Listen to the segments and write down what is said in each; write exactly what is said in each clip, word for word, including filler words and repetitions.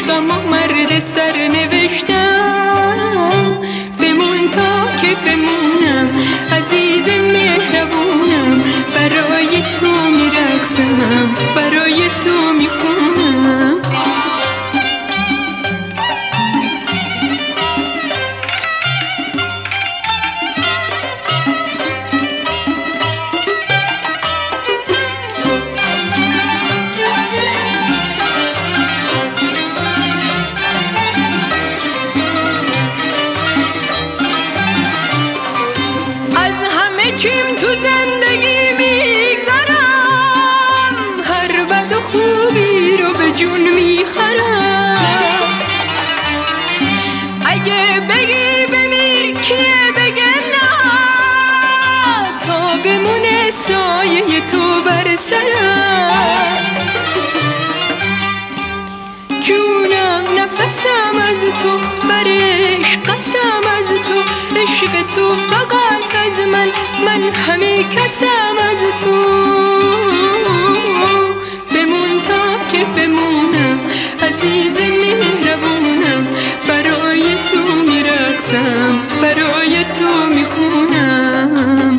عشقم و مرد سر نوشتم، بمون تا که بمونم عزیز مهربونم، برای تو میرقصم برای تو میخونم. چیم تو زندگی میگذرم، هر بد و خوبی رو به جون میخرم. اگه بگی بمیر کیه بگه نه، تا بمونه سایه تو بر سرم. جونم نفسم از تو، برش قسم از تو، عشق تو فقط از من، من همه کسم از تو. بمون تا که بمونم عزیز مهربونم، برای تو میرقصم برای تو میخونم.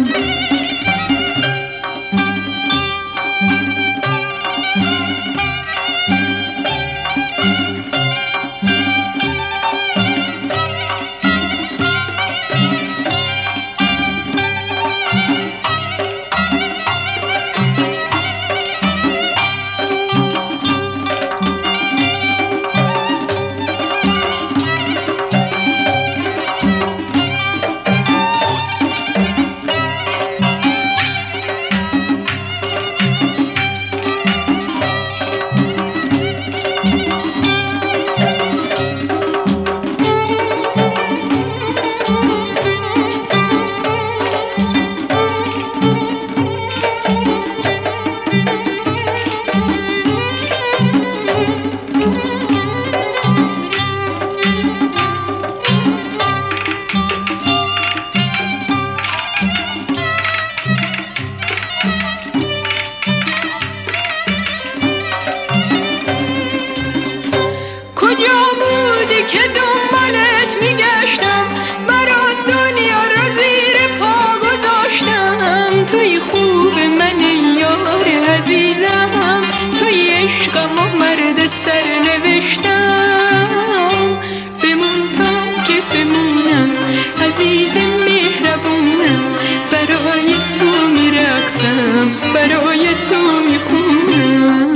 کجا بودی که دنبالت میگشتم، برات دنیا رو زیر پا گذاشتم. توی خوب من یار عزیزم، توی عشقم و مرد سر نوشتم. بمون تا که بمونم عزیز مهربونم، برای تو میرقصم برای تو میخونم.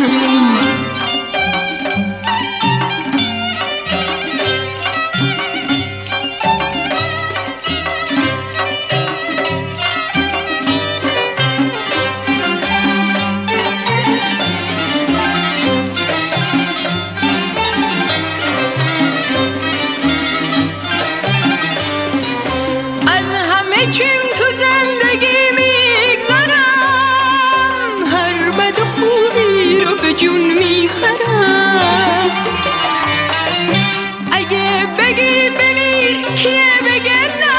چیم تو زندگی میگذرم، هر بد و خوبی رو به جون میخرم. اگه بگی بمیر کیه بگه نه،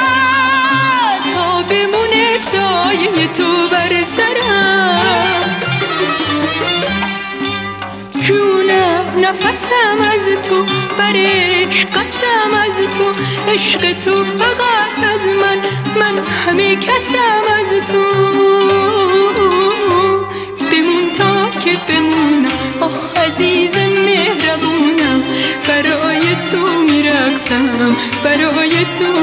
تا بمونه سایه تو بر سرم. جونم نفسم از تو، برش قسم از تو، عشق تو فقط از من، من همه کسم از تو. بمون تا که بمونم آخ عزیز مهربونم، برای تو میرقصم برای تو